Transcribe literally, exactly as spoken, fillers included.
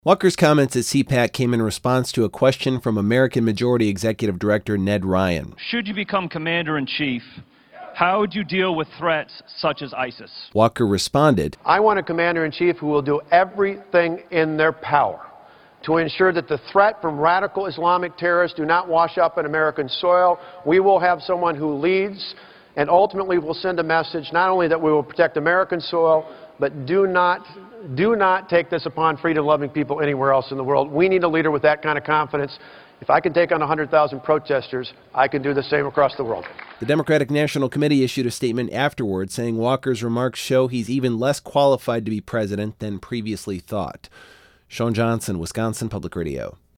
Walker's comments at C PAC came in response to a question from American Majority Executive Director Ned Ryan. Should you become commander-in-chief, how would you deal with threats such as ISIS? Walker responded, I want a commander-in-chief who will do everything in their power to ensure that the threat from radical Islamic terrorists do not wash up on American soil. We will have someone who leads and ultimately will send a message not only that we will protect American soil, but do not, do not take this upon freedom-loving people anywhere else in the world. We need a leader with that kind of confidence. If I can take on one hundred thousand protesters, I can do the same across the world. The Democratic National Committee issued a statement afterward saying Walker's remarks show he's even less qualified to be president than previously thought. Sean Johnson, Wisconsin Public Radio.